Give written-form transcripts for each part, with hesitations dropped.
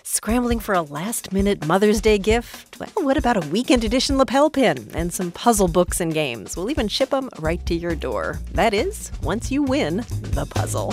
Scrambling for a last-minute Mother's Day gift? Well, what about a weekend edition lapel pin and some puzzle books and games? We'll even ship them right to your door. That is, once you win the puzzle.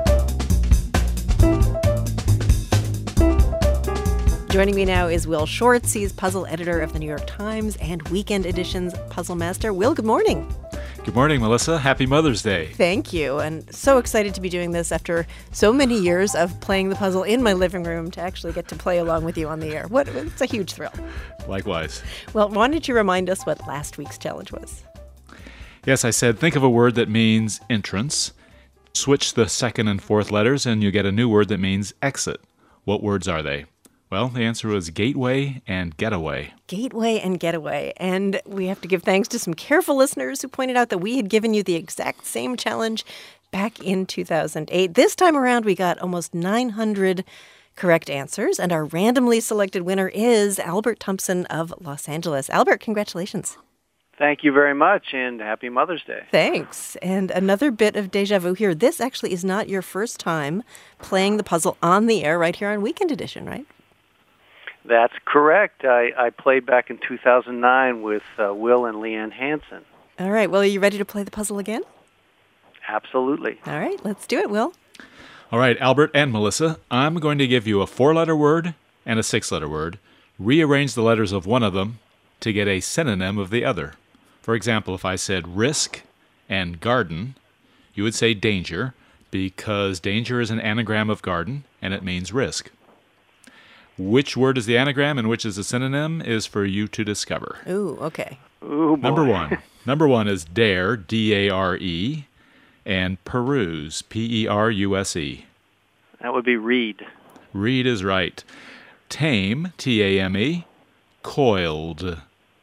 Joining me now is Will Shortz. He's puzzle editor of the New York Times and Weekend Edition's Puzzle Master. Will, good morning. Good morning, Melissa. Happy Mother's Day. Thank you. And so excited to be doing this after so many years of playing the puzzle in my living room to actually get to play along with you on the air. It's a huge thrill. Likewise. Well, why don't you remind us what last week's challenge was? Yes, I said think of a word that means entrance. Switch the second and fourth letters and you get a new word that means exit. What words are they? Well, the answer was gateway and getaway. Gateway and getaway. And we have to give thanks to some careful listeners who pointed out that we had given you the exact same challenge back in 2008. This time around, we got almost 900 correct answers, and our randomly selected winner is Albert Thompson of Los Angeles. Albert, congratulations. Thank you very much, and happy Mother's Day. Thanks. And another bit of deja vu here. This actually is not your first time playing the puzzle on the air right here on Weekend Edition, right? That's correct. I played back in 2009 with Will and Leanne Hansen. All right. Well, are you ready to play the puzzle again? Absolutely. All right. Let's do it, Will. All right, Albert and Melissa, I'm going to give you a 4-letter word and a 6-letter word. Rearrange the letters of one of them to get a synonym of the other. For example, if I said risk and garden, you would say danger because danger is an anagram of garden and it means risk. Which word is the anagram and which is the synonym is for you to discover. Ooh, okay. Ooh, boy. Number one. Number one is dare, D-A-R-E, and peruse, P-E-R-U-S-E. That would be read. Read is right. Tame, T-A-M-E, coiled.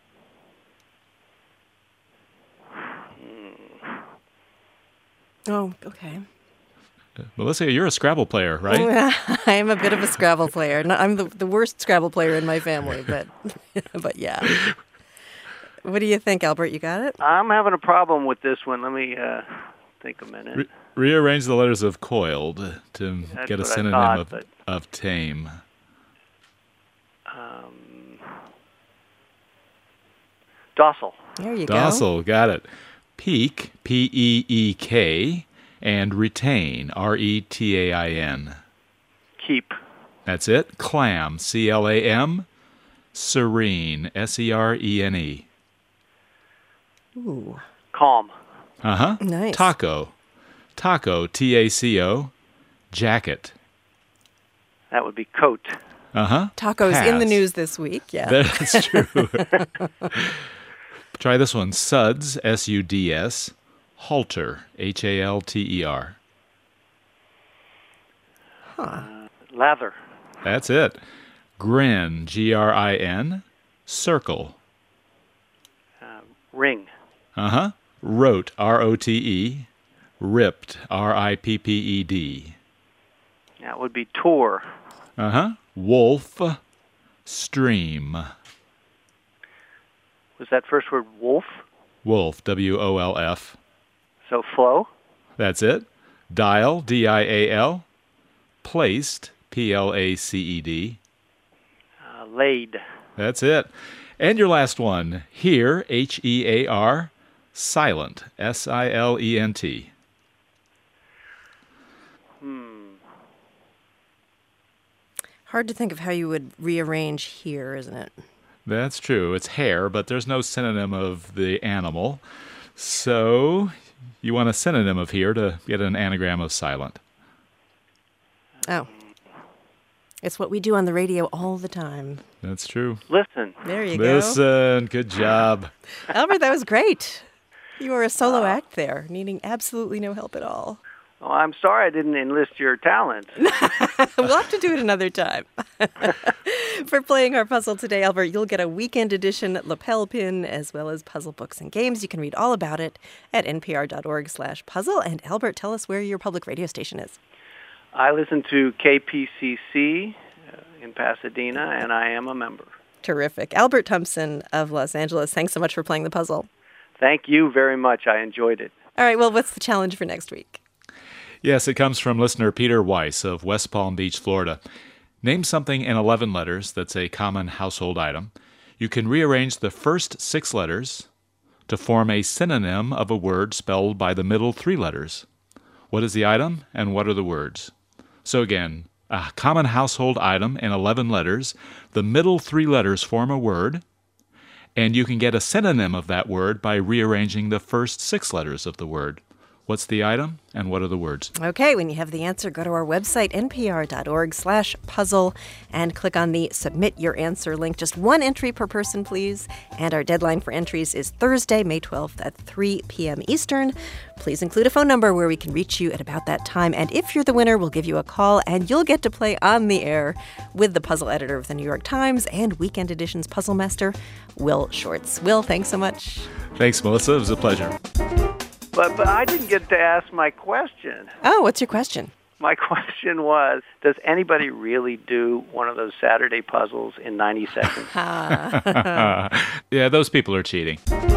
Oh, okay. Melissa, you're a Scrabble player, right? I am a bit of a Scrabble player. I'm the worst Scrabble player in my family, but yeah. What do you think, Albert? You got it? I'm having a problem with this one. Let me think a minute. Rearrange the letters of coiled to get a synonym of tame. Docile. There you go. Docile, got it. Peak, P-E-E-K, and retain, R-E-T-A-I-N. Keep. That's it. Clam, C-L-A-M. Serene, S-E-R-E-N-E. Ooh. Calm. Uh-huh. Nice. Taco, T-A-C-O. Jacket. That would be coat. Uh-huh. Tacos Pass. in the news this week, yeah. That's true. Try this one. Suds, S-U-D-S. Halter, H-A-L-T-E-R. Lather. That's it. Grin, G-R-I-N. Circle. Ring. Uh-huh. Wrote, R-O-T-E. Ripped, R-I-P-P-E-D. That would be tour. Uh-huh. Wolf, stream. Was that first word wolf? Wolf, W-O-L-F. So flow? That's it. Dial, D-I-A-L. Placed, P-L-A-C-E-D. Laid. That's it. And your last one. Hear, H-E-A-R. Silent, S-I-L-E-N-T. Hard to think of how you would rearrange here, isn't it? That's true. It's hare, but there's no synonym of the animal. So you want a synonym of here to get an anagram of silent. Oh. It's what we do on the radio all the time. That's true. Listen. There you go. Listen, good job. Albert, that was great. You were a solo act there, needing absolutely no help at all. Oh, I'm sorry I didn't enlist your talent. We'll have to do it another time. For playing our puzzle today, Albert, you'll get a weekend edition lapel pin as well as puzzle books and games. You can read all about it at npr.org/puzzle. And Albert, tell us where your public radio station is. I listen to KPCC in Pasadena, and I am a member. Terrific. Albert Thompson of Los Angeles, thanks so much for playing the puzzle. Thank you very much. I enjoyed it. All right, well, what's the challenge for next week? Yes, it comes from listener Peter Weiss of West Palm Beach, Florida. Name something in 11 letters that's a common household item. You can rearrange the first 6 letters to form a synonym of a word spelled by the middle 3 letters. What is the item and what are the words? So again, a common household item in 11 letters. The middle 3 letters form a word, and you can get a synonym of that word by rearranging the first 6 letters of the word. What's the item and what are the words? Okay, when you have the answer, go to our website, npr.org/puzzle, and click on the Submit Your Answer link. Just one entry per person, please. And our deadline for entries is Thursday, May 12th at 3 p.m. Eastern. Please include a phone number where we can reach you at about that time. And if you're the winner, we'll give you a call, and you'll get to play on the air with the puzzle editor of the New York Times and Weekend Edition's puzzle master, Will Shortz. Will, thanks so much. Thanks, Melissa. It was a pleasure. But I didn't get to ask my question. Oh, what's your question? My question was, does anybody really do one of those Saturday puzzles in 90 seconds? Yeah, those people are cheating.